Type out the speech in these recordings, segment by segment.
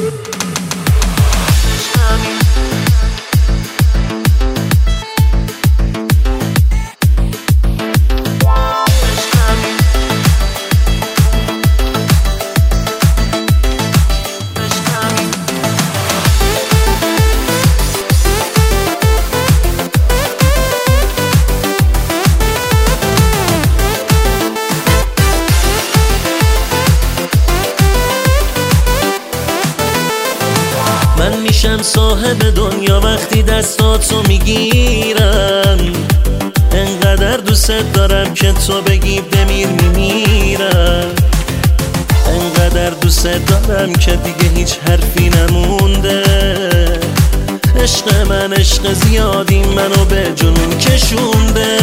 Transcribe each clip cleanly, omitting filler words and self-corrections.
من میشم صاحب دنیا وقتی دستاتو میگیرم، انقدر دوست دارم که تو بگی بمیر میمیرم، انقدر دوست دارم که دیگه هیچ حرفی نمونده. عشق من عشق زیادی منو به جنون کشونده.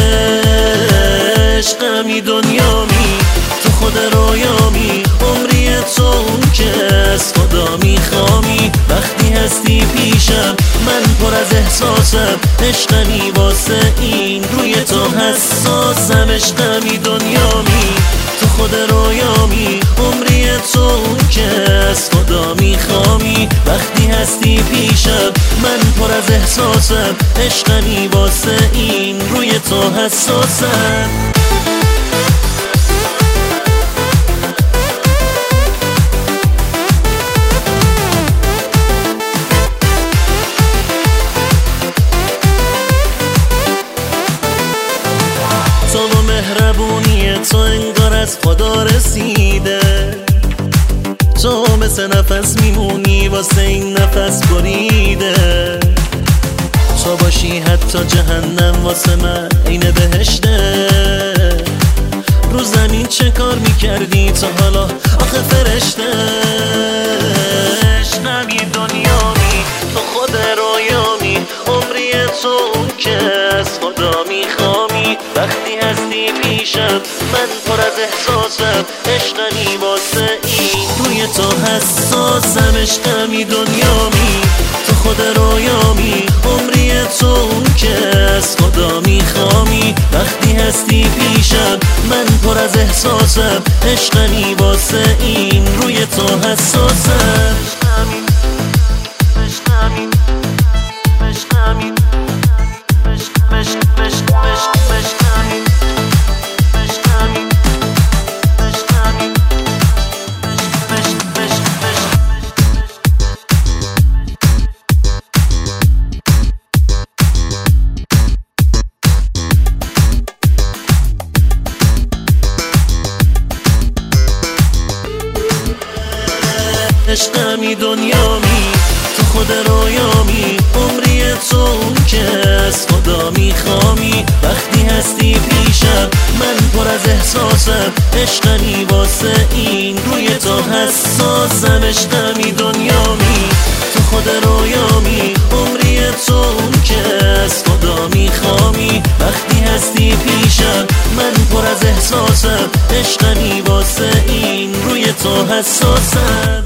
عشقمی دنیامی تو خود رویامی، عمری تو اون که از خدا میخوامی. وقتی هستی پیشم من پر از احساسم، عشقمی واسه این روی تو حساسم. عشقمی دنیامی تو خود رویامی، عمری تو اون که از خدا میخوامی. وقتی هستی پیشم من پر از احساسم، عشقمی واسه این روی تو حساسم. تو و مهربونی تو انگار از خدا رسیده. تو مثل نفس میمونی واسه این نفس بریده. تو باشی حتی جهنم واسه من عین بهشته. رو زمین چه کار میکردی تا حالا آخه فرشته؟ عشقمی دنیامی تو خود رویامی، عمری تو اون که از خدا میخوامی. وقتی هستی پیشم من پر از احساسم، عشقمی واسه این روی تو حساسم. عشقمی دنیامی تو خود رویامی، عمری تو اون که از خدا میخوامی. وقتی هستی پیشم من پر از احساسم، عشقمی واسه این روی تو حساسم. عشقمی دنیامی تو خود رویامی، عمری تو اون که از خدا میخوامی. وقتی هستی پیشم من پر از احساسم، عشقمی واسه این روی تو حساسم. عشقمی دنیامی تو خود رویامی، عمری تو اون که از خدا میخوامی. وقتی هستی پیشم من پر از احساسم، عشقمی واسه این روی تو حساسم.